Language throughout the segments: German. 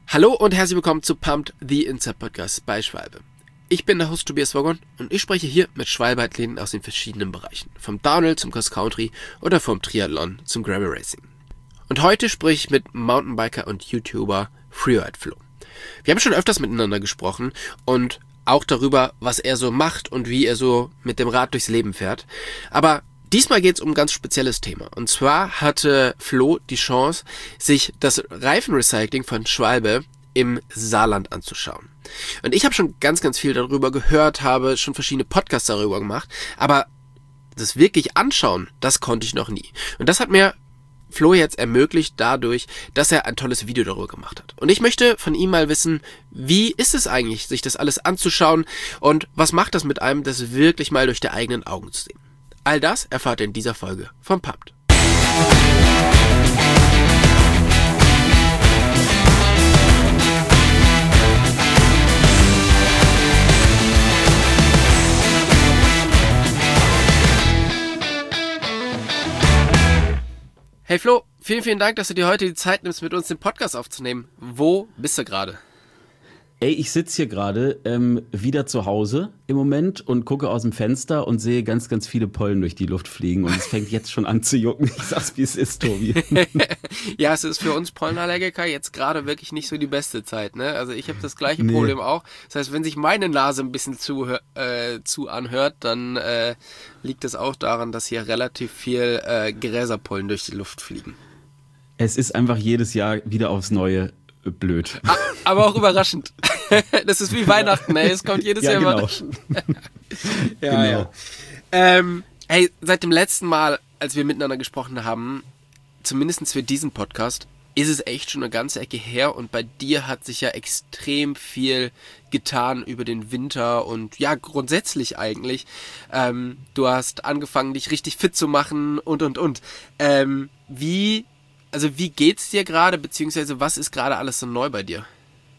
Hallo und herzlich willkommen zu Pumped, the Inside Podcast bei Schwalbe. Ich bin der Host Tobias Woggon und ich spreche hier mit Schwalbe-Athleten aus den verschiedenen Bereichen. Vom Downhill zum Cross Country oder vom Triathlon zum Gravel Racing. Und heute spreche ich mit Mountainbiker und YouTuber Freeride Flo. Wir haben schon öfters miteinander gesprochen und auch darüber, was er so macht und wie er so mit dem Rad durchs Leben fährt. Aber diesmal geht es um ein ganz spezielles Thema. Und zwar hatte Flo die Chance, sich das Reifenrecycling von Schwalbe im Saarland anzuschauen. Und ich habe schon ganz, ganz viel darüber gehört, habe schon verschiedene Podcasts darüber gemacht, aber das wirklich anschauen, das konnte ich noch nie. Und das hat mir Flo jetzt ermöglicht dadurch, dass er ein tolles Video darüber gemacht hat. Und ich möchte von ihm mal wissen, wie ist es eigentlich, sich das alles anzuschauen und was macht das mit einem, das wirklich mal durch die eigenen Augen zu sehen. All das erfahrt ihr in dieser Folge von Pumped. Hey Flo, vielen, vielen Dank, dass du dir heute die Zeit nimmst, mit uns den Podcast aufzunehmen. Wo bist du gerade? Ey, ich sitze hier gerade wieder zu Hause im Moment und gucke aus dem Fenster und sehe ganz, ganz viele Pollen durch die Luft fliegen und es fängt jetzt schon an zu jucken. Ich sag's, wie es ist, Tobi. Ja, es ist für uns Pollenallergiker jetzt gerade wirklich nicht so die beste Zeit, ne? Also ich habe das gleiche Problem auch. Das heißt, wenn sich meine Nase ein bisschen zu anhört, dann liegt es auch daran, dass hier relativ viel Gräserpollen durch die Luft fliegen. Es ist einfach jedes Jahr wieder aufs Neue blöd. Aber auch überraschend. Das ist wie Weihnachten, ey. Es kommt jedes Jahr überraschend. Ja. Hey, seit dem letzten Mal, als wir miteinander gesprochen haben, zumindest für diesen Podcast, ist es echt schon eine ganze Ecke her und bei dir hat sich ja extrem viel getan über den Winter und ja, grundsätzlich eigentlich. Du hast angefangen, dich richtig fit zu machen und. Wie geht's dir gerade, beziehungsweise was ist gerade alles so neu bei dir?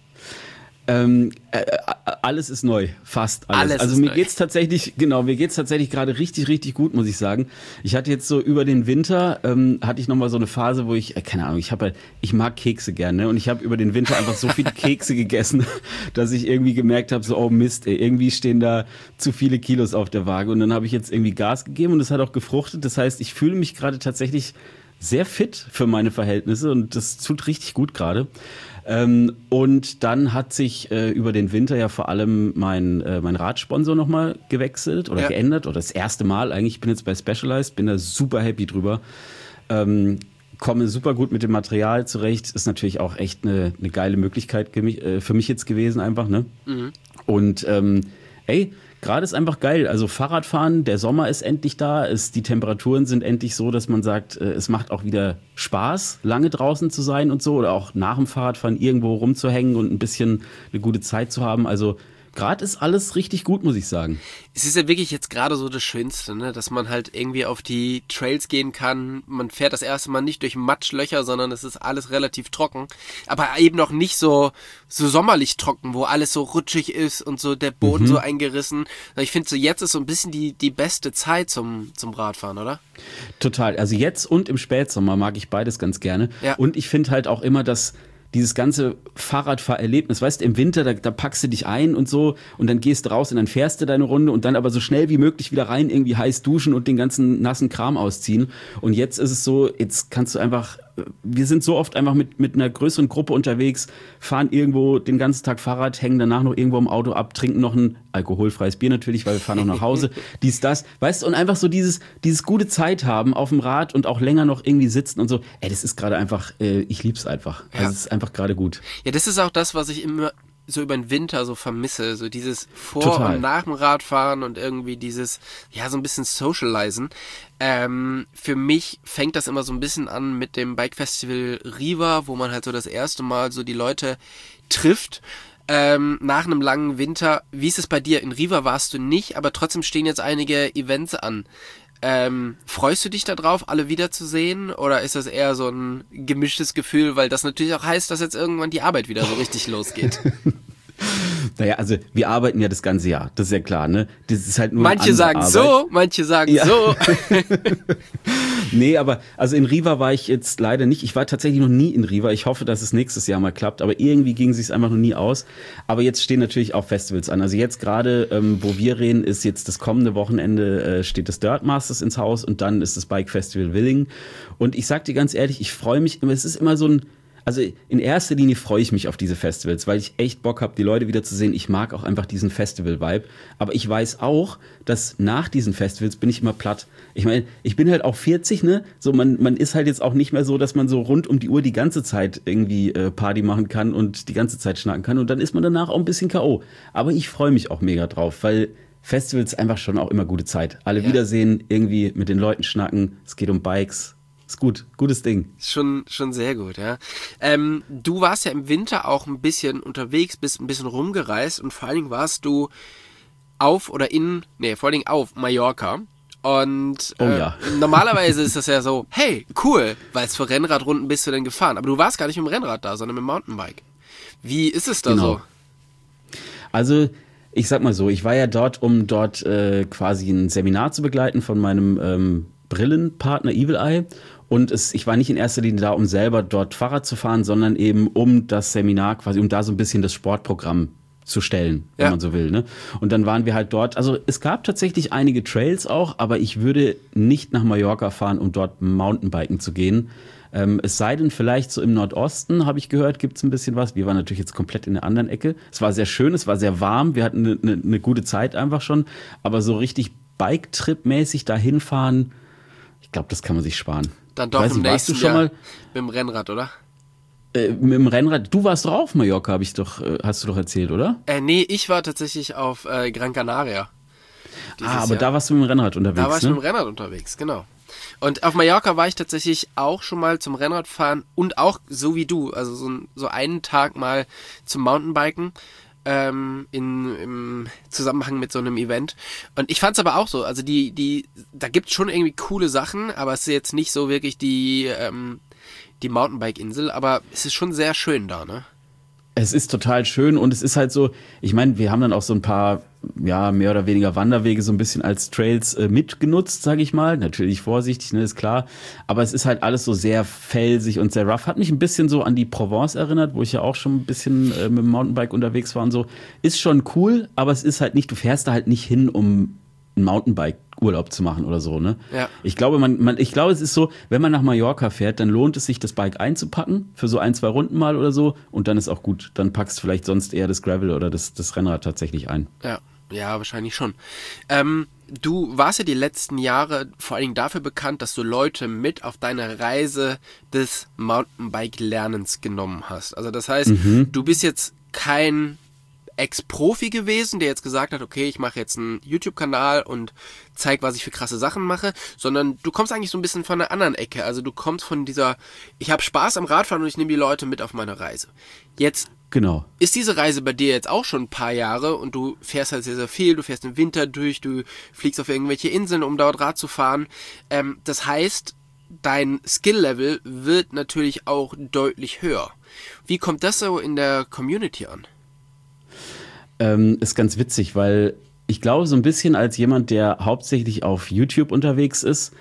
Alles ist neu, fast alles. Also mir geht's tatsächlich gerade richtig, richtig gut, muss ich sagen. Ich hatte jetzt so über den Winter, hatte ich nochmal so eine Phase, wo ich, keine Ahnung, ich mag Kekse gerne, ne? Und ich habe über den Winter einfach so viele Kekse gegessen, dass ich irgendwie gemerkt habe, so, oh Mist, ey, irgendwie stehen da zu viele Kilos auf der Waage. Und dann habe ich jetzt irgendwie Gas gegeben und es hat auch gefruchtet. Das heißt, ich fühle mich gerade tatsächlich sehr fit für meine Verhältnisse und das tut richtig gut gerade. Und dann hat sich über den Winter ja vor allem mein Radsponsor nochmal gewechselt oder geändert oder das erste Mal eigentlich. Ich bin jetzt bei Specialized, bin da super happy drüber. Komme super gut mit dem Material zurecht. Ist natürlich auch echt eine geile Möglichkeit für mich jetzt gewesen einfach, ne? Mhm. Und gerade ist einfach geil. Also Fahrradfahren, der Sommer ist endlich da. Die Temperaturen sind endlich so, dass man sagt, es macht auch wieder Spaß, lange draußen zu sein und so. Oder auch nach dem Fahrradfahren irgendwo rumzuhängen und ein bisschen eine gute Zeit zu haben. Also gerade ist alles richtig gut, muss ich sagen. Es ist ja wirklich jetzt gerade so das Schönste, ne? Dass man halt irgendwie auf die Trails gehen kann. Man fährt das erste Mal nicht durch Matschlöcher, sondern es ist alles relativ trocken. Aber eben noch nicht so sommerlich trocken, wo alles so rutschig ist und so der Boden so eingerissen. Ich finde so jetzt ist so ein bisschen die beste Zeit zum Radfahren, oder? Total. Also jetzt und im Spätsommer mag ich beides ganz gerne. Ja. Und ich finde halt auch immer, dass dieses ganze Fahrradfahrerlebnis, weißt du, im Winter, da packst du dich ein und so und dann gehst du raus und dann fährst du deine Runde und dann aber so schnell wie möglich wieder rein, irgendwie heiß duschen und den ganzen nassen Kram ausziehen. Und jetzt ist es so, jetzt kannst du einfach, wir sind so oft einfach mit einer größeren Gruppe unterwegs, fahren irgendwo den ganzen Tag Fahrrad, hängen danach noch irgendwo im Auto ab, trinken noch ein alkoholfreies Bier natürlich, weil wir fahren noch nach Hause, das, weißt du, und einfach so dieses gute Zeit haben auf dem Rad und auch länger noch irgendwie sitzen und so, das ist gerade einfach, ich lieb's einfach. Also es ist einfach gerade gut. Ja, das ist auch das, was ich immer so über den Winter so vermisse, so dieses Vor- und nach dem Radfahren und irgendwie dieses, ja, so ein bisschen Socializen. Für mich fängt das immer so ein bisschen an mit dem Bike Festival Riva, wo man halt so das erste Mal so die Leute trifft. Nach einem langen Winter. Wie ist es bei dir? In Riva warst du nicht, aber trotzdem stehen jetzt einige Events an. Freust du dich da drauf, alle wiederzusehen? Oder ist das eher so ein gemischtes Gefühl, weil das natürlich auch heißt, dass jetzt irgendwann die Arbeit wieder so richtig losgeht? Naja, also wir arbeiten ja das ganze Jahr, das ist ja klar, ne? Das ist halt nur manche sagen Arbeit. So, manche sagen so. Nee, aber also in Riva war ich jetzt leider nicht. Ich war tatsächlich noch nie in Riva. Ich hoffe, dass es nächstes Jahr mal klappt. Aber irgendwie ging es sich einfach noch nie aus. Aber jetzt stehen natürlich auch Festivals an. Also jetzt gerade, wo wir reden, ist jetzt das kommende Wochenende steht das Dirt Masters ins Haus und dann ist das Bike Festival Willingen. Und ich sag dir ganz ehrlich, ich freue mich. Es ist immer so ein. Also in erster Linie freue ich mich auf diese Festivals, weil ich echt Bock habe, die Leute wieder zu sehen. Ich mag auch einfach diesen Festival-Vibe. Aber ich weiß auch, dass nach diesen Festivals bin ich immer platt. Ich meine, ich bin halt auch 40, ne? So, man ist halt jetzt auch nicht mehr so, dass man so rund um die Uhr die ganze Zeit irgendwie Party machen kann und die ganze Zeit schnacken kann. Und dann ist man danach auch ein bisschen K.O. Aber ich freue mich auch mega drauf, weil Festivals einfach schon auch immer gute Zeit. Alle wiedersehen, irgendwie mit den Leuten schnacken. Es geht um Bikes. Ist gut, gutes Ding. Schon sehr gut, ja. Du warst ja im Winter auch ein bisschen unterwegs, bist ein bisschen rumgereist und vor allen Dingen warst du auf Mallorca. Und normalerweise ist das ja so, hey, cool, weil es für Rennradrunden bist du denn gefahren. Aber du warst gar nicht mit dem Rennrad da, sondern mit dem Mountainbike. Wie ist es da so? Also ich sag mal so, ich war ja dort, um dort quasi ein Seminar zu begleiten von meinem Brillenpartner Evil Eye. Und ich war nicht in erster Linie da, um selber dort Fahrrad zu fahren, sondern eben um das Seminar quasi, um da so ein bisschen das Sportprogramm zu stellen, wenn man so will. Ne? Und dann waren wir halt dort, also es gab tatsächlich einige Trails auch, aber ich würde nicht nach Mallorca fahren, um dort Mountainbiken zu gehen. Es sei denn, vielleicht so im Nordosten, habe ich gehört, gibt es ein bisschen was. Wir waren natürlich jetzt komplett in der anderen Ecke. Es war sehr schön, es war sehr warm, wir hatten eine gute Zeit einfach schon, aber so richtig Bike-Trip-mäßig dahin fahren, ich glaube, das kann man sich sparen. Dann doch im nächsten Jahr mit dem Rennrad, oder? Mit dem Rennrad. Du warst doch auf Mallorca, hast du doch erzählt, oder? Nee, ich war tatsächlich auf Gran Canaria. Aber da warst du mit dem Rennrad unterwegs, Da war ich mit dem Rennrad unterwegs, genau. Und auf Mallorca war ich tatsächlich auch schon mal zum Rennradfahren und auch so wie du, also so einen Tag mal zum Mountainbiken. Im Zusammenhang mit so einem Event. Und ich fand's aber auch so, also da gibt's schon irgendwie coole Sachen, aber es ist jetzt nicht so wirklich die Mountainbike-Insel, aber es ist schon sehr schön da, ne? Es ist total schön und es ist halt so, ich meine, wir haben dann auch so ein paar, ja, mehr oder weniger Wanderwege so ein bisschen als Trails mitgenutzt, sage ich mal. Natürlich vorsichtig, ne, ist klar. Aber es ist halt alles so sehr felsig und sehr rough. Hat mich ein bisschen so an die Provence erinnert, wo ich ja auch schon ein bisschen mit dem Mountainbike unterwegs war und so. Ist schon cool, aber es ist halt nicht, du fährst da halt nicht hin, um einen Mountainbike-Urlaub zu machen oder so, ne? Ja. Ich glaube, es ist so, wenn man nach Mallorca fährt, dann lohnt es sich, das Bike einzupacken für so 1-2 Runden mal oder so und dann ist auch gut. Dann packst du vielleicht sonst eher das Gravel oder das Rennrad tatsächlich ein. Ja, wahrscheinlich schon. Du warst ja die letzten Jahre vor allen Dingen dafür bekannt, dass du Leute mit auf deine Reise des Mountainbike-Lernens genommen hast. Also das heißt, du bist jetzt kein Ex-Profi gewesen, der jetzt gesagt hat, okay, ich mache jetzt einen YouTube-Kanal und zeige, was ich für krasse Sachen mache, sondern du kommst eigentlich so ein bisschen von einer anderen Ecke. Also du kommst von dieser, ich habe Spaß am Radfahren und ich nehme die Leute mit auf meine Reise. Jetzt ist diese Reise bei dir jetzt auch schon ein paar Jahre und du fährst halt sehr, sehr viel, du fährst im Winter durch, du fliegst auf irgendwelche Inseln, um dort Rad zu fahren. Das heißt, dein Skill-Level wird natürlich auch deutlich höher. Wie kommt das so in der Community an? Ist ganz witzig, weil ich glaube, so ein bisschen als jemand, der hauptsächlich auf YouTube unterwegs ist,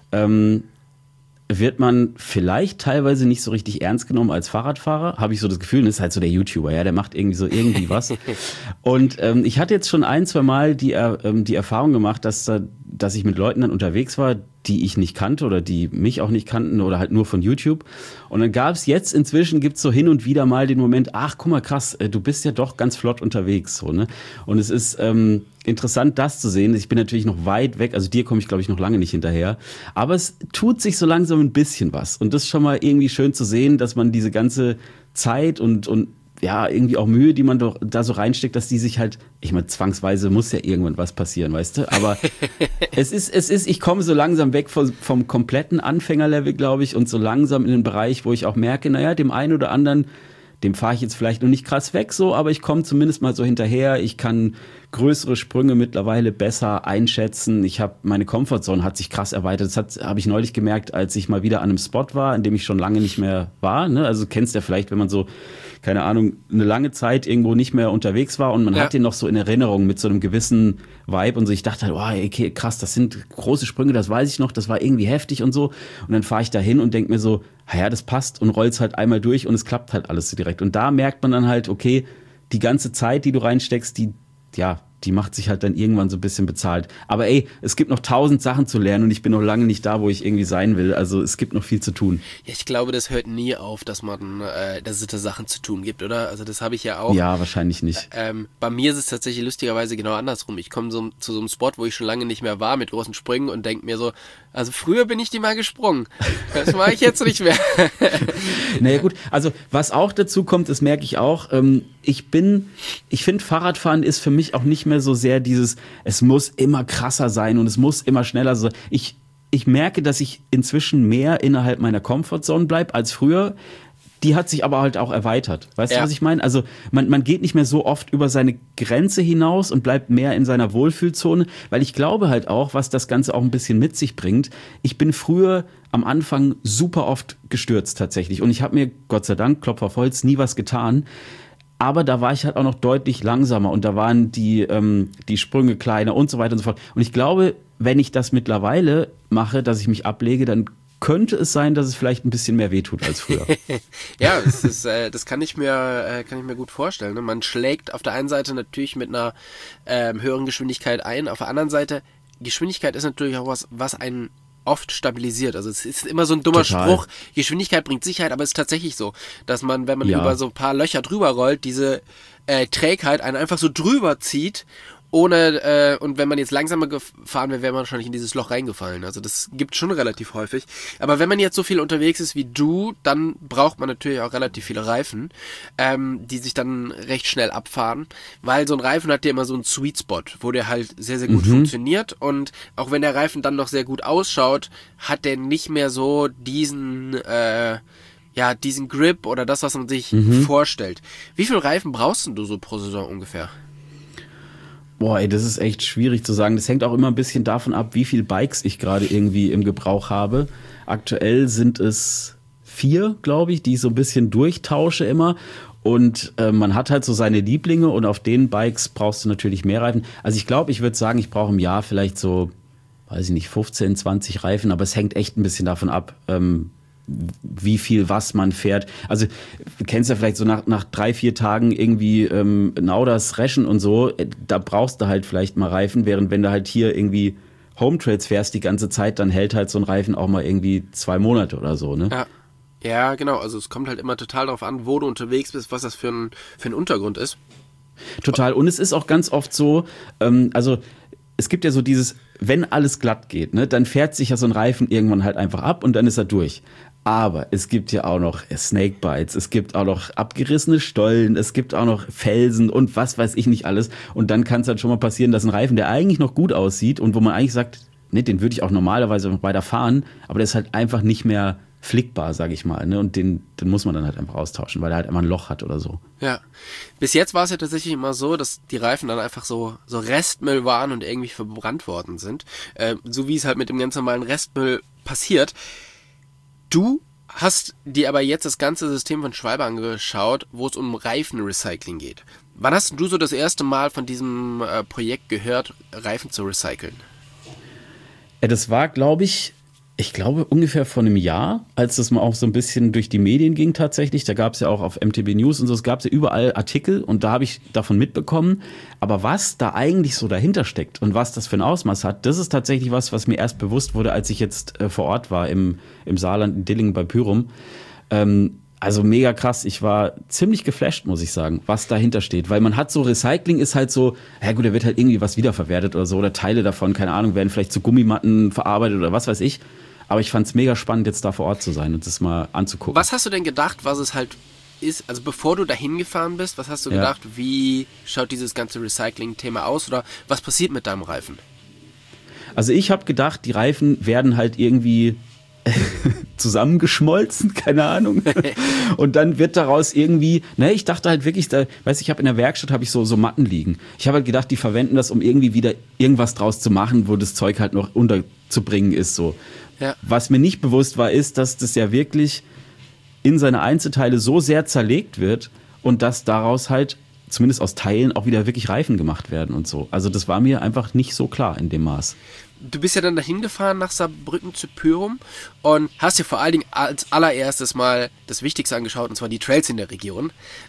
wird man vielleicht teilweise nicht so richtig ernst genommen als Fahrradfahrer, habe ich so das Gefühl, das ist halt so der YouTuber, ja, der macht irgendwie was. Und ich hatte jetzt schon 1-2 Mal die Erfahrung gemacht, dass ich mit Leuten dann unterwegs war, die ich nicht kannte oder die mich auch nicht kannten oder halt nur von YouTube. Und dann gibt's so hin und wieder mal den Moment, ach, guck mal, krass, du bist ja doch ganz flott unterwegs. So, ne? Und es ist interessant, das zu sehen. Ich bin natürlich noch weit weg, also dir komme ich, glaube ich, noch lange nicht hinterher. Aber es tut sich so langsam ein bisschen was. Und das ist schon mal irgendwie schön zu sehen, dass man diese ganze Zeit und ja, irgendwie auch Mühe, die man doch da so reinsteckt, dass die sich halt, ich meine, zwangsweise muss ja irgendwann was passieren, weißt du? Aber ich komme so langsam weg vom kompletten Anfängerlevel, glaube ich, und so langsam in den Bereich, wo ich auch merke, naja, dem einen oder anderen, dem fahre ich jetzt vielleicht noch nicht krass weg so, aber ich komme zumindest mal so hinterher. Ich kann größere Sprünge mittlerweile besser einschätzen. Meine Comfortzone hat sich krass erweitert. Das habe ich neulich gemerkt, als ich mal wieder an einem Spot war, in dem ich schon lange nicht mehr war. Ne? Also kennst ja vielleicht, wenn man so, keine Ahnung, eine lange Zeit irgendwo nicht mehr unterwegs war und man hat den noch so in Erinnerung mit so einem gewissen Vibe und so. Ich dachte halt, oh, okay, krass, das sind große Sprünge, das weiß ich noch, das war irgendwie heftig und so. Und dann fahre ich da hin und denke mir so, ja, das passt und roll's halt einmal durch und es klappt halt alles so direkt. Und da merkt man dann halt, okay, die ganze Zeit, die du reinsteckst, die macht sich halt dann irgendwann so ein bisschen bezahlt. Aber ey, es gibt noch 1000 Sachen zu lernen und ich bin noch lange nicht da, wo ich irgendwie sein will. Also es gibt noch viel zu tun. Ja, ich glaube, das hört nie auf, dass es da Sachen zu tun gibt, oder? Also das habe ich ja auch. Ja, wahrscheinlich nicht. Bei mir ist es tatsächlich lustigerweise genau andersrum. Ich komme zu so einem Spot, wo ich schon lange nicht mehr war, mit großen Sprüngen und denke mir so, also früher bin ich die mal gesprungen. Das mache ich jetzt nicht mehr. Naja gut, also was auch dazu kommt, das merke ich auch, ich finde Fahrradfahren ist für mich auch nicht mehr so sehr dieses, es muss immer krasser sein und es muss immer schneller sein. Ich merke, dass ich inzwischen mehr innerhalb meiner Comfortzone bleibe als früher. Die hat sich aber halt auch erweitert. Weißt du, was ich meine? Also man geht nicht mehr so oft über seine Grenze hinaus und bleibt mehr in seiner Wohlfühlzone, weil ich glaube halt auch, was das Ganze auch ein bisschen mit sich bringt. Ich bin früher am Anfang super oft gestürzt tatsächlich und ich habe mir, Gott sei Dank, Klopf auf Holz, nie was getan. Aber da war ich halt auch noch deutlich langsamer und da waren die Sprünge kleiner und so weiter und so fort. Und ich glaube, wenn ich das mittlerweile mache, dass ich mich ablege, dann könnte es sein, dass es vielleicht ein bisschen mehr wehtut als früher. Ja, das kann ich mir gut vorstellen. Ne? Man schlägt auf der einen Seite natürlich mit einer höheren Geschwindigkeit ein, auf der anderen Seite, Geschwindigkeit ist natürlich auch was einen oft stabilisiert. Also es ist immer so ein dummer Spruch, Geschwindigkeit bringt Sicherheit, aber es ist tatsächlich so, dass man, wenn man über so ein paar Löcher drüber rollt, diese Trägheit einen einfach so drüber zieht, ohne, und wenn man jetzt langsamer gefahren wäre, wäre man wahrscheinlich in dieses Loch reingefallen. Also das gibt schon relativ häufig. Aber wenn man jetzt so viel unterwegs ist wie du, dann braucht man natürlich auch relativ viele Reifen, die sich dann recht schnell abfahren, weil so ein Reifen hat ja immer so einen Sweet Spot, wo der halt sehr, sehr gut funktioniert und auch wenn der Reifen dann noch sehr gut ausschaut, hat der nicht mehr so diesen Grip oder das, was man sich vorstellt. Wie viel Reifen brauchst du so pro Saison ungefähr? Boah, ey, das ist echt schwierig zu sagen. Das hängt auch immer ein bisschen davon ab, wie viele Bikes ich gerade irgendwie im Gebrauch habe. Aktuell sind es 4, glaube ich, die ich so ein bisschen durchtausche immer. Und man hat halt so seine Lieblinge und auf den Bikes brauchst du natürlich mehr Reifen. Also ich glaube, ich würde sagen, ich brauche im Jahr vielleicht so, weiß ich nicht, 15, 20 Reifen. Aber es hängt echt ein bisschen davon ab, wie viel was man fährt. Also du kennst ja vielleicht so nach 3-4 Tagen irgendwie Nauders Reschen und so, da brauchst du halt vielleicht mal Reifen, während wenn du halt hier irgendwie Home Trails fährst die ganze Zeit, dann hält halt so ein Reifen auch mal irgendwie 2 Monate oder so, ne? Ja, genau. Also es kommt halt immer total darauf an, wo du unterwegs bist, was das für ein Untergrund ist. Total. Und es ist auch ganz oft so, also es gibt ja so dieses, wenn alles glatt geht, ne, dann fährt sich ja so ein Reifen irgendwann halt einfach ab und dann ist er durch. Aber es gibt ja auch noch Snakebites, es gibt auch noch abgerissene Stollen, es gibt auch noch Felsen und was weiß ich nicht alles. Und dann kann es halt schon mal passieren, dass ein Reifen, der eigentlich noch gut aussieht und wo man eigentlich sagt, ne, den würde ich auch normalerweise noch weiter fahren, aber der ist halt einfach nicht mehr flickbar, sage ich mal. Ne? Und den muss man dann halt einfach austauschen, weil er halt einfach ein Loch hat oder so. Ja. Bis jetzt war es ja tatsächlich immer so, dass die Reifen dann einfach so Restmüll waren und irgendwie verbrannt worden sind. So wie es halt mit dem ganz normalen Restmüll passiert. Du hast dir aber jetzt das ganze System von Schwalbe angeschaut, wo es um Reifenrecycling geht. Wann hast du so das erste Mal von diesem Projekt gehört, Reifen zu recyceln? Das war, glaube ungefähr vor einem Jahr, als das mal auch so ein bisschen durch die Medien ging tatsächlich. Da gab es ja auch auf MTB News und so, es gab ja überall Artikel und da habe ich davon mitbekommen. Aber was da eigentlich so dahinter steckt und was das für ein Ausmaß hat, das ist tatsächlich was mir erst bewusst wurde, als ich jetzt vor Ort war im Saarland, in Dillingen bei Pyrum. Also mega krass. Ich war ziemlich geflasht, muss ich sagen, was dahinter steht. Weil man hat so, Recycling ist halt so, ja gut, da wird halt irgendwie was wiederverwertet oder so. Oder Teile davon, keine Ahnung, werden vielleicht zu Gummimatten verarbeitet oder was weiß ich. Aber ich fand es mega spannend, jetzt da vor Ort zu sein und das mal anzugucken. Was hast du denn gedacht, was es halt ist? Also bevor du dahin gefahren bist, was hast du gedacht, wie schaut dieses ganze Recycling-Thema aus? Oder was passiert mit deinem Reifen? Also ich habe gedacht, die Reifen werden halt irgendwie zusammengeschmolzen, keine Ahnung. Und dann wird daraus irgendwie, ich dachte halt wirklich, ich habe in der Werkstatt habe ich so Matten liegen. Ich habe halt gedacht, die verwenden das, um irgendwie wieder irgendwas draus zu machen, wo das Zeug halt noch unterzubringen ist, so. Ja. Was mir nicht bewusst war, ist, dass das ja wirklich in seine Einzelteile so sehr zerlegt wird und dass daraus halt zumindest aus Teilen auch wieder wirklich Reifen gemacht werden und so. Also das war mir einfach nicht so klar in dem Maß. Du bist ja dann dahin gefahren nach Saarbrücken zu Pyrum und hast dir vor allen Dingen als allererstes mal das Wichtigste angeschaut, und zwar die Trails in der Region.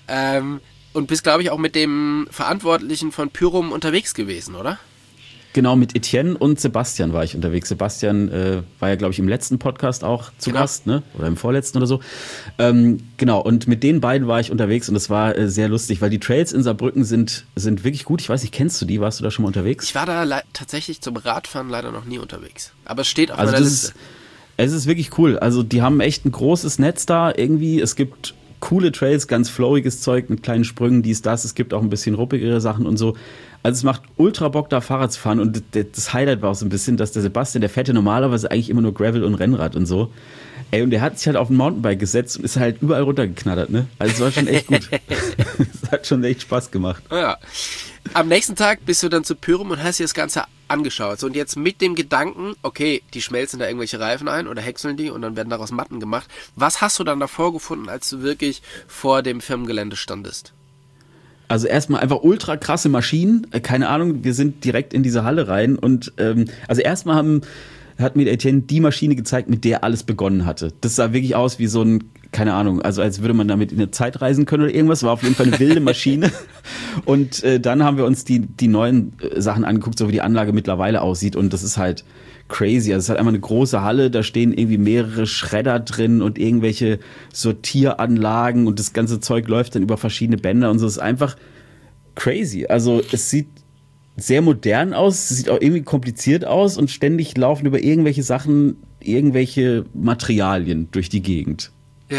Und bist, glaube ich, auch mit dem Verantwortlichen von Pyrum unterwegs gewesen, oder? Genau, mit Etienne und Sebastian war ich unterwegs. Sebastian war ja, glaube ich, im letzten Podcast auch zu Gast, ne? Oder im vorletzten oder so. Genau, und mit den beiden war ich unterwegs und es war sehr lustig, weil die Trails in Saarbrücken sind wirklich gut. Ich weiß nicht, kennst du die? Warst du da schon mal unterwegs? Ich war da tatsächlich zum Radfahren leider noch nie unterwegs. Aber es steht auf meiner Liste. Es ist wirklich cool. Also die haben echt ein großes Netz da irgendwie. Es gibt coole Trails, ganz flowiges Zeug mit kleinen Sprüngen, dies, das. Es gibt auch ein bisschen ruppigere Sachen und so. Also es macht ultra Bock, da Fahrrad zu fahren. Und das Highlight war auch so ein bisschen, dass der Sebastian, der fährt ja normalerweise eigentlich immer nur Gravel und Rennrad und so. Ey, und der hat sich halt auf ein Mountainbike gesetzt und ist halt überall runtergeknattert, ne? Also es war schon echt gut. Es hat schon echt Spaß gemacht. Ja. Am nächsten Tag bist du dann zu Pyrum und hast dir das Ganze angeschaut. So, und jetzt mit dem Gedanken, okay, die schmelzen da irgendwelche Reifen ein oder häckseln die und dann werden daraus Matten gemacht. Was hast du dann davor gefunden, als du wirklich vor dem Firmengelände standest? Also erstmal einfach ultra krasse Maschinen, keine Ahnung, wir sind direkt in diese Halle rein und also erstmal hat mir Etienne die Maschine gezeigt, mit der alles begonnen hatte. Das sah wirklich aus wie so ein, keine Ahnung, also als würde man damit in eine Zeit reisen können oder irgendwas, war auf jeden Fall eine wilde Maschine. Und dann haben wir uns die neuen Sachen angeguckt, so wie die Anlage mittlerweile aussieht und das ist halt crazy. Also es ist halt einfach eine große Halle, da stehen irgendwie mehrere Schredder drin und irgendwelche Sortieranlagen und das ganze Zeug läuft dann über verschiedene Bänder und so. Es ist einfach crazy. Also es sieht sehr modern aus, es sieht auch irgendwie kompliziert aus und ständig laufen über irgendwelche Sachen, irgendwelche Materialien durch die Gegend.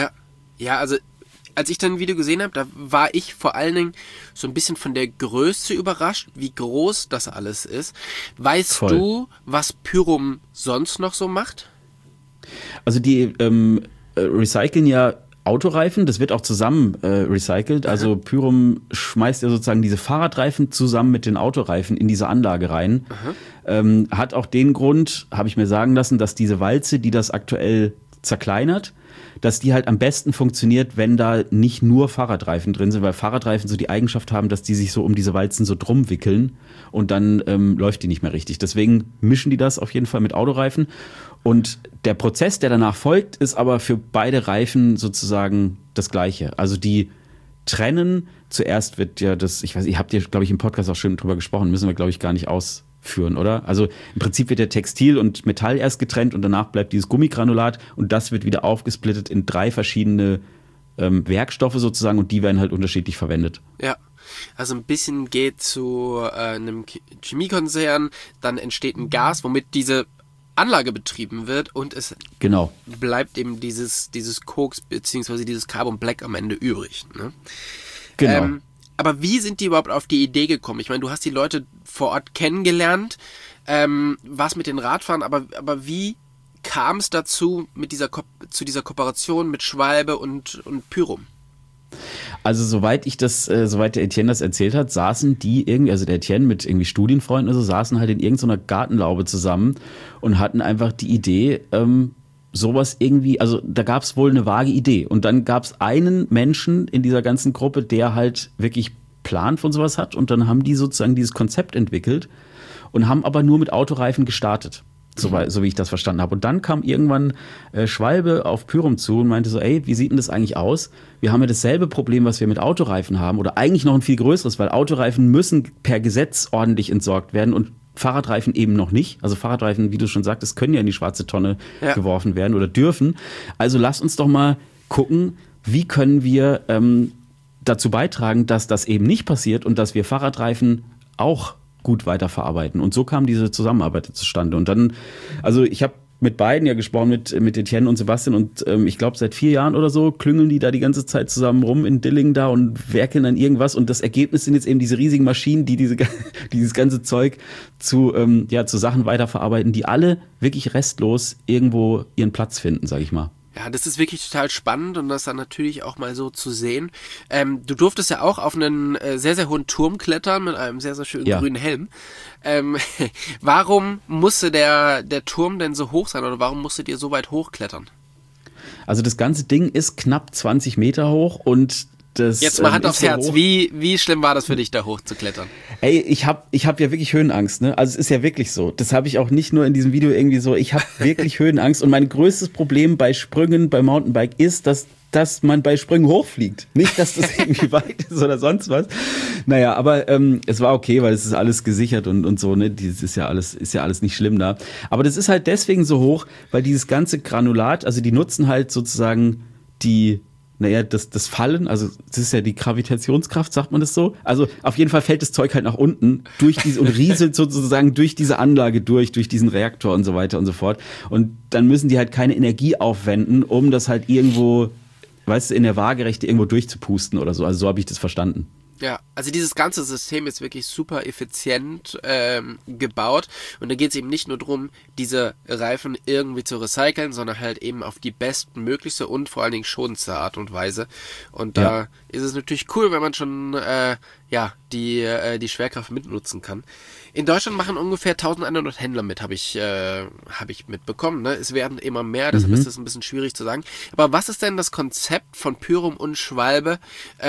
Ja, also als ich dann ein Video gesehen habe, da war ich vor allen Dingen so ein bisschen von der Größe überrascht, wie groß das alles ist. Weißt du, was Pyrum sonst noch so macht? Also die recyceln ja Autoreifen, das wird auch zusammen recycelt. Also Pyrum schmeißt ja sozusagen diese Fahrradreifen zusammen mit den Autoreifen in diese Anlage rein. Hat auch den Grund, habe ich mir sagen lassen, dass diese Walze, die das aktuell zerkleinert, dass die halt am besten funktioniert, wenn da nicht nur Fahrradreifen drin sind, weil Fahrradreifen so die Eigenschaft haben, dass die sich so um diese Walzen so drum wickeln und dann läuft die nicht mehr richtig. Deswegen mischen die das auf jeden Fall mit Autoreifen und der Prozess, der danach folgt, ist aber für beide Reifen sozusagen das Gleiche. Also die trennen, zuerst wird ja das, ich weiß, ihr habt ja, glaube ich, im Podcast auch schon drüber gesprochen, müssen wir, glaube ich, gar nicht ausführen, oder? Also im Prinzip wird der Textil und Metall erst getrennt und danach bleibt dieses Gummigranulat und das wird wieder aufgesplittet in 3 verschiedene Werkstoffe sozusagen und die werden halt unterschiedlich verwendet. Ja, also ein bisschen geht zu einem Chemiekonzern, dann entsteht ein Gas, womit diese Anlage betrieben wird und es bleibt eben dieses Koks bzw. dieses Carbon Black am Ende übrig. Ne? Genau. Aber wie sind die überhaupt auf die Idee gekommen? Ich meine, du hast die Leute vor Ort kennengelernt, warst mit den Radfahren, aber wie kam es dazu zu dieser Kooperation mit Schwalbe und Pyrum? Also soweit der Etienne das erzählt hat, saßen die irgendwie, also der Etienne mit irgendwie Studienfreunden oder so, saßen halt in irgendeiner Gartenlaube zusammen und hatten einfach die Idee, sowas irgendwie, also da gab es wohl eine vage Idee und dann gab es einen Menschen in dieser ganzen Gruppe, der halt wirklich Plan von sowas hat und dann haben die sozusagen dieses Konzept entwickelt und haben aber nur mit Autoreifen gestartet. So wie ich das verstanden habe. Und dann kam irgendwann Schwalbe auf Pyrum zu und meinte so, ey, wie sieht denn das eigentlich aus? Wir haben ja dasselbe Problem, was wir mit Autoreifen haben oder eigentlich noch ein viel größeres, weil Autoreifen müssen per Gesetz ordentlich entsorgt werden und Fahrradreifen eben noch nicht. Also Fahrradreifen, wie du schon sagtest, können ja in die schwarze Tonne geworfen werden oder dürfen. Also lass uns doch mal gucken, wie können wir dazu beitragen, dass das eben nicht passiert und dass wir Fahrradreifen auch gut weiterverarbeiten. Und so kam diese Zusammenarbeit zustande. Und dann, also ich habe mit beiden ja gesprochen, mit Etienne und Sebastian und ich glaube seit 4 Jahren oder so klüngeln die da die ganze Zeit zusammen rum in Dillingen da und werkeln an irgendwas und das Ergebnis sind jetzt eben diese riesigen Maschinen, die dieses ganze Zeug zu Sachen weiterverarbeiten, die alle wirklich restlos irgendwo ihren Platz finden, sag ich mal. Ja, das ist wirklich total spannend und das dann natürlich auch mal so zu sehen. Du durftest ja auch auf einen sehr, sehr hohen Turm klettern mit einem sehr, sehr schönen grünen Helm. Warum musste der Turm denn so hoch sein oder warum musstet ihr so weit hochklettern? Also das ganze Ding ist knapp 20 Meter hoch und Jetzt mal Hand aufs Herz, wie schlimm war das für dich, da hochzuklettern? Ey, ich hab ja wirklich Höhenangst, ne? Also es ist ja wirklich so. Das habe ich auch nicht nur in diesem Video irgendwie so. Ich habe wirklich Höhenangst und mein größtes Problem bei Sprüngen, bei Mountainbike ist, dass man bei Sprüngen hochfliegt. Nicht, dass das irgendwie weit ist oder sonst was. Naja, aber es war okay, weil es ist alles gesichert und so, ne? Das ist ja alles nicht schlimm da. Aber das ist halt deswegen so hoch, weil dieses ganze Granulat, also die nutzen halt sozusagen das Fallen, also das ist ja die Gravitationskraft, sagt man das so? Also auf jeden Fall fällt das Zeug halt nach unten und rieselt sozusagen durch diese Anlage durch diesen Reaktor und so weiter und so fort. Und dann müssen die halt keine Energie aufwenden, um das halt irgendwo, weißt du, in der Waagerechte irgendwo durchzupusten oder so. Also so habe ich das verstanden. Ja, also dieses ganze System ist wirklich super effizient gebaut und da geht es eben nicht nur darum, diese Reifen irgendwie zu recyceln, sondern halt eben auf die bestmöglichste und vor allen Dingen schonendste Art und Weise. Und da ist es natürlich cool, wenn man schon die Schwerkraft mitnutzen kann. In Deutschland machen ungefähr 1100 Händler mit, habe ich mitbekommen. Ne? Es werden immer mehr, deshalb ist das ein bisschen schwierig zu sagen. Aber was ist denn das Konzept von Pyrum und Schwalbe,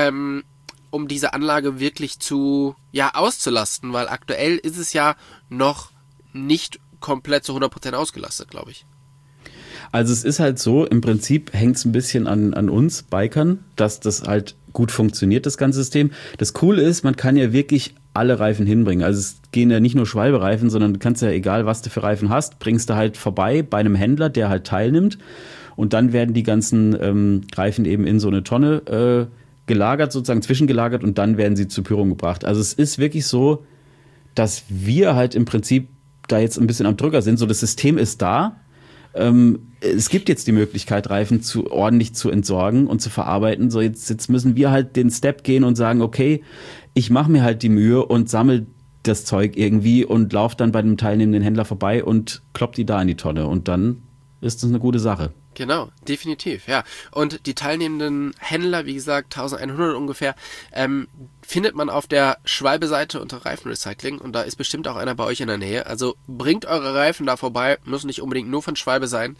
um diese Anlage wirklich auszulasten, weil aktuell ist es ja noch nicht komplett zu 100% ausgelastet, glaube ich. Also es ist halt so, im Prinzip hängt es ein bisschen an uns Bikern, dass das halt gut funktioniert, das ganze System. Das Coole ist, man kann ja wirklich alle Reifen hinbringen. Also es gehen ja nicht nur Schwalbe-Reifen, sondern du kannst ja, egal was du für Reifen hast, bringst du halt vorbei bei einem Händler, der halt teilnimmt und dann werden die ganzen Reifen eben in so eine Tonne gelagert, sozusagen zwischengelagert und dann werden sie zu Pyrum gebracht. Also es ist wirklich so, dass wir halt im Prinzip da jetzt ein bisschen am Drücker sind. So, das System ist da. Es gibt jetzt die Möglichkeit, Reifen ordentlich zu entsorgen und zu verarbeiten. So, jetzt müssen wir halt den Step gehen und sagen, okay, ich mache mir halt die Mühe und sammle das Zeug irgendwie und laufe dann bei dem teilnehmenden Händler vorbei und klopp die da in die Tonne. Und dann ist das eine gute Sache. Genau, definitiv, ja. Und die teilnehmenden Händler, wie gesagt, 1100 ungefähr, findet man auf der Schwalbe-Seite unter Reifenrecycling und da ist bestimmt auch einer bei euch in der Nähe. Also bringt eure Reifen da vorbei, müssen nicht unbedingt nur von Schwalbe sein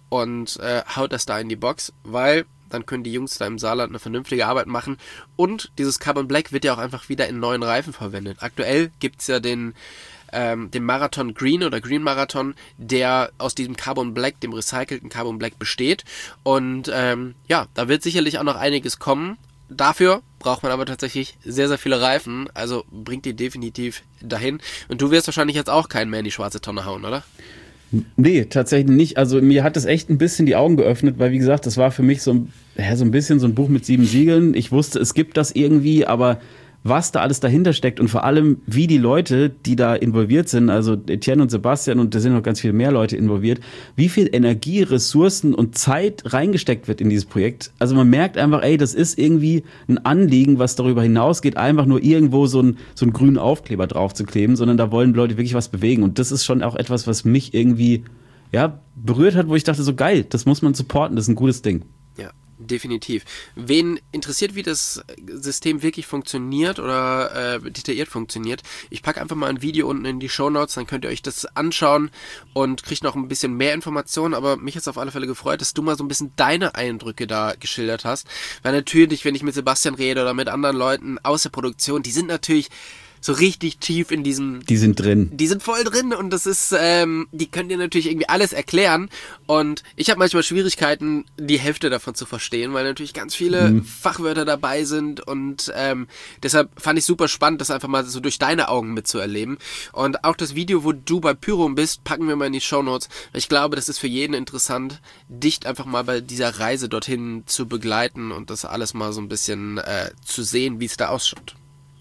und haut das da in die Box, weil dann können die Jungs da im Saarland eine vernünftige Arbeit machen und dieses Carbon Black wird ja auch einfach wieder in neuen Reifen verwendet. Aktuell gibt's ja den Marathon Green oder Green Marathon, der aus diesem Carbon Black, dem recycelten Carbon Black besteht. Und da wird sicherlich auch noch einiges kommen. Dafür braucht man aber tatsächlich sehr, sehr viele Reifen. Also bringt die definitiv dahin. Und du wirst wahrscheinlich jetzt auch keinen mehr in die schwarze Tonne hauen, oder? Nee, tatsächlich nicht. Also mir hat das echt ein bisschen die Augen geöffnet, weil wie gesagt, das war für mich so ein bisschen so ein Buch mit 7 Siegeln. Ich wusste, es gibt das irgendwie, aber was da alles dahinter steckt und vor allem, wie die Leute, die da involviert sind, also Etienne und Sebastian und da sind noch ganz viel mehr Leute involviert, wie viel Energie, Ressourcen und Zeit reingesteckt wird in dieses Projekt. Also man merkt einfach, ey, das ist irgendwie ein Anliegen, was darüber hinausgeht, einfach nur irgendwo so einen grünen Aufkleber drauf zu kleben, sondern da wollen Leute wirklich was bewegen und das ist schon auch etwas, was mich irgendwie berührt hat, wo ich dachte, so geil, das muss man supporten, das ist ein gutes Ding. Ja. Definitiv. Wen interessiert, wie das System wirklich funktioniert oder detailliert funktioniert, ich packe einfach mal ein Video unten in die Shownotes, dann könnt ihr euch das anschauen und kriegt noch ein bisschen mehr Informationen, aber mich hat es auf alle Fälle gefreut, dass du mal so ein bisschen deine Eindrücke da geschildert hast, weil natürlich, wenn ich mit Sebastian rede oder mit anderen Leuten aus der Produktion, die sind natürlich so richtig tief in diesem... Die sind drin. Die sind voll drin und das ist, die können dir natürlich irgendwie alles erklären und ich habe manchmal Schwierigkeiten, die Hälfte davon zu verstehen, weil natürlich ganz viele Fachwörter dabei sind und deshalb fand ich super spannend, das einfach mal so durch deine Augen mitzuerleben und auch das Video, wo du bei Pyrum bist, packen wir mal in die Shownotes, weil ich glaube, das ist für jeden interessant, dich einfach mal bei dieser Reise dorthin zu begleiten und das alles mal so ein bisschen zu sehen, wie es da ausschaut.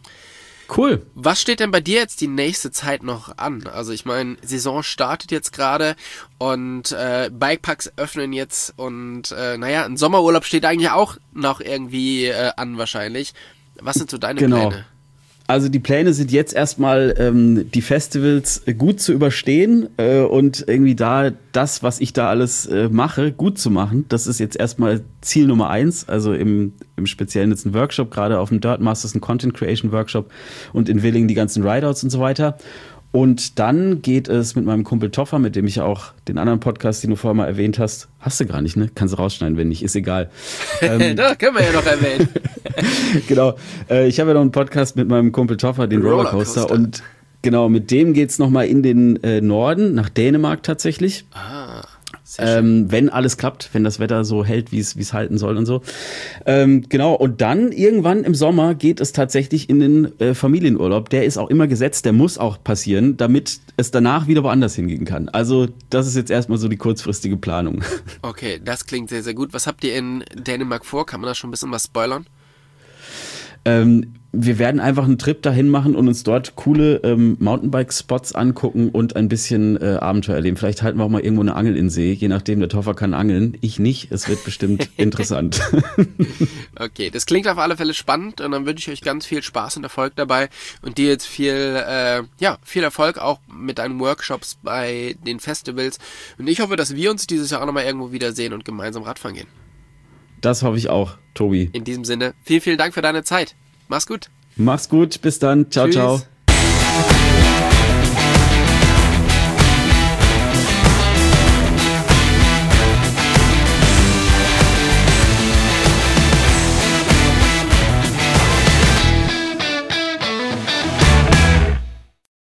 Cool. Was steht denn bei dir jetzt die nächste Zeit noch an? Also ich meine, Saison startet jetzt gerade und Bikeparks öffnen jetzt und ein Sommerurlaub steht eigentlich auch noch irgendwie an wahrscheinlich. Was sind so deine Pläne? Also die Pläne sind jetzt erstmal, die Festivals gut zu überstehen und irgendwie da das, was ich da alles mache, gut zu machen. Das ist jetzt erstmal Ziel Nummer 1. Also im Speziellen jetzt ein Workshop, gerade auf dem Dirt Masters, ein Content Creation Workshop und in Willingen die ganzen Rideouts und so weiter. Und dann geht es mit meinem Kumpel Toffer, mit dem ich auch den anderen Podcast, den du vorher mal erwähnt hast, hast du gar nicht, ne? Kannst du rausschneiden, wenn nicht, ist egal. Doch, können wir ja noch erwähnen. Genau, ich habe ja noch einen Podcast mit meinem Kumpel Toffer, den Rollercoaster. Und genau, mit dem geht's nochmal in den Norden, nach Dänemark tatsächlich. Wenn alles klappt, wenn das Wetter so hält, wie es halten soll und so. Genau, und dann irgendwann im Sommer geht es tatsächlich in den Familienurlaub. Der ist auch immer gesetzt, der muss auch passieren, damit es danach wieder woanders hingehen kann. Also das ist jetzt erstmal so die kurzfristige Planung. Okay, das klingt sehr, sehr gut. Was habt ihr in Dänemark vor? Kann man da schon ein bisschen was spoilern? Wir werden einfach einen Trip dahin machen und uns dort coole Mountainbike-Spots angucken und ein bisschen Abenteuer erleben. Vielleicht halten wir auch mal irgendwo eine Angel in den See, je nachdem, der Toffer kann angeln. Ich nicht, es wird bestimmt interessant. Okay, das klingt auf alle Fälle spannend und dann wünsche ich euch ganz viel Spaß und Erfolg dabei und dir jetzt viel Erfolg auch mit deinen Workshops bei den Festivals und ich hoffe, dass wir uns dieses Jahr auch nochmal irgendwo wiedersehen und gemeinsam Radfahren gehen. Das hoffe ich auch, Tobi. In diesem Sinne, vielen, vielen Dank für deine Zeit. Mach's gut. Mach's gut, bis dann. Ciao, Tschüss. Ciao.